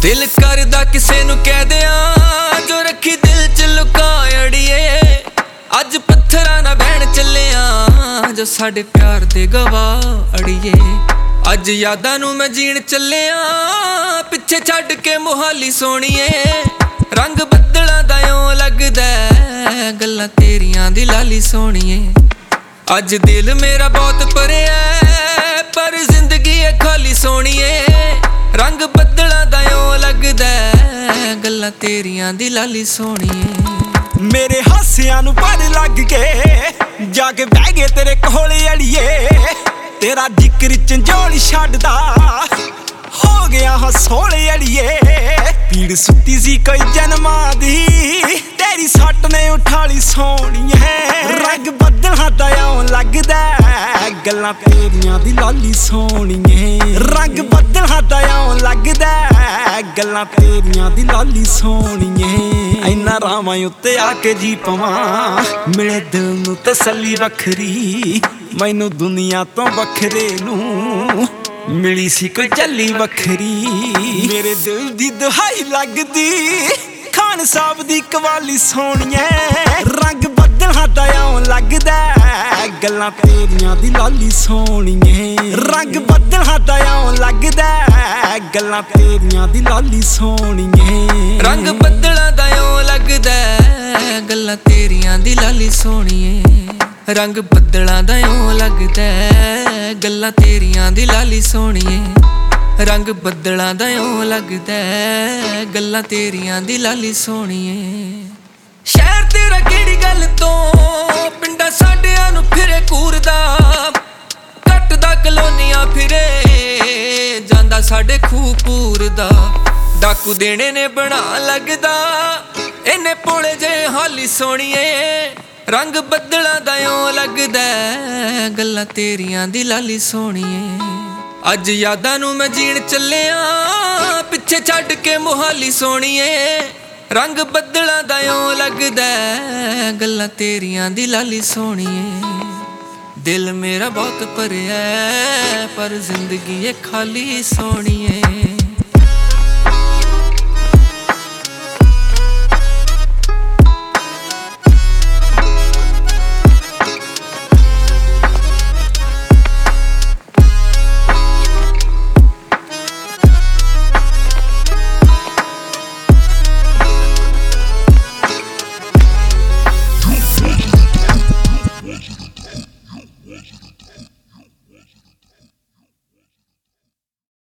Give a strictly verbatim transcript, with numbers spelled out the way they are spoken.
दिल करदा किसे नू कह दियां जो रखी दिल च लुका अड़िए। अज पत्थरां ना बहन चलिया जो साडे प्यार दे गवाह अड़िए। अज यादां नू मैं जीण चलिया पिछे छड्ड के मोहाली सोहणीए। रंग बदलां दा इउं लगदा गल्लां तेरियां दी लाली सोहणीए। अज दिल मेरा बहुत भरिया पर जिंदगी है खाली सोहणीए। रंग बदलां दा इउं लगदा गल्लां तेरियां दी लाली सोहणीए। मेरे हासियां नू पर लग के जाके बह गए तेरे कोल अड़िए। तेरा जिक्र झंझोली छड्डदा हो गया हाँ सोहले अड़िए। पीड़ सुत्ती सी कोई जन्मां दी तेरी सट ने उठा ली सोहणीए। रंग बदलां दा इउं लगदा गल्लां तेरियां दी लाली सोहणीए। रंग बदलां दा इउं लगदा गल्लां तेरियां दी लाली सोहणीए। इन्ना रावां उत्ते आके जी पवां मिले दिल नू तसल्ली वखरी। मैनू दुनिया तो वखरे नू मिली सी कोई चली वखरी। मेरे दिल दी दुहाई लगदी खान साहब दी कवाली सोहणीए। रंग बदलां दा इउं लगदा गल्लां तेरियां दी लाली सोहणीए। रंग बदलां दा इउं लगदा गल्लां तेरियां दी लाली सोहणीए। रंग बदलां दा इउं लगदा गल्लां तेरियां दी लाली सोहणीए। रंग बदलां दा इउं लगदा गल्लां तेरियां दी लाली सोहणीए। रंग बदलां दा इउं लगदा गल्लां तेरियां दी लाली सोहणीए। शहर तेरा किहड़ी गल तो पिंडा साडियां नू फिरे कूरदा। कटदा कलोनियां फिरे जांदा साडे खूह पूरदा। डाकू देने ने बना लगदा इन्ने भोले जे हाली सोहणीए। रंग बदलां दा इउं लगदा गल्लां तेरियां दी लाली सोहणीए। अज यादां नू मैं जीण चलिया पिछे छड्ड के मोहाली सोहणीए। रंग बदलां दा इउं लगदा गल्लां तेरियां दी लाली सोहणीए। दिल मेरा बहुत भरिया पर जिंदगी है खाली सोहणीए।